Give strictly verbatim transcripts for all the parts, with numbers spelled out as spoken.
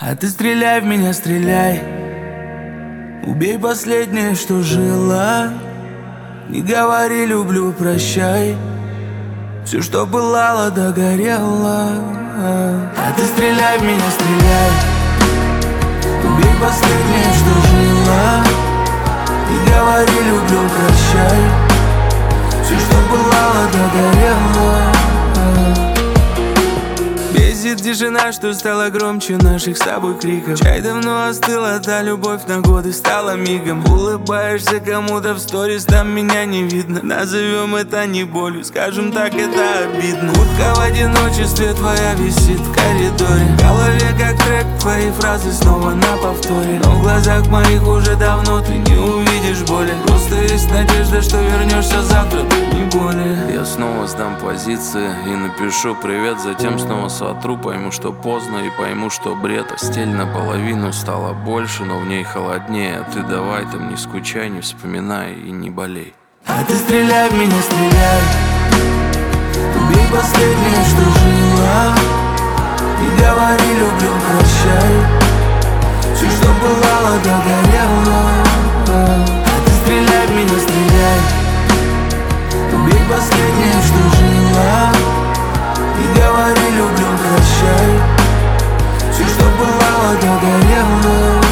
А ты стреляй в меня, стреляй. Убей последнее, что жило. Не говори люблю, прощай. Все, что пылало, догорело. А ты стреляй в меня, стреляй. Убей последнее, что жило. Не говори люблю, прощай. Все, что пылало, догорело. Бесит тишина, что стала громче наших с тобой криков. Чай давно остыла, да любовь на годы стала мигом. Улыбаешься кому-то в сторис, там меня не видно. Назовем это не болью, скажем так, это обидно. Утка в одиночестве твоя висит в коридоре. В голове как трек, твои фразы снова на повторе. Но в глазах моих уже давно ты не увидишь боли. Просто есть надежда, что вернешься завтра, ты не более. Я снова сдам позиции и напишу привет, затем снова сотру. Пойму, что поздно, и пойму, что бред. Постель наполовину стала больше, но в ней холоднее. А ты давай там не скучай, не вспоминай и не болей. А ты стреляй в меня, стреляй. Убей последнее, что жило. Не говори люблю, прощай. Все, что пылало, догорело. А ты стреляй в меня, стреляй. Убей последнее, что жило. Не говори люблю, прощай. Все, что пылало, догорело.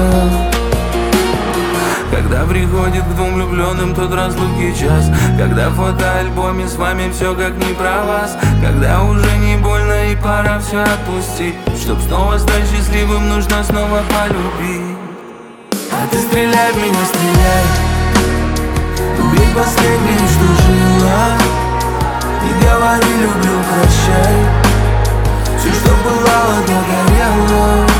Когда приходит к двум влюбленным тот разлуки час, когда в фотоальбоме с вами все как не про вас, когда уже не больно и пора все отпустить. Чтоб снова стать счастливым, нужно снова полюбить. А ты стреляй в меня, стреляй. Убей последнее, что жило. Не говори люблю, прощай. Все, что пылало, догорело.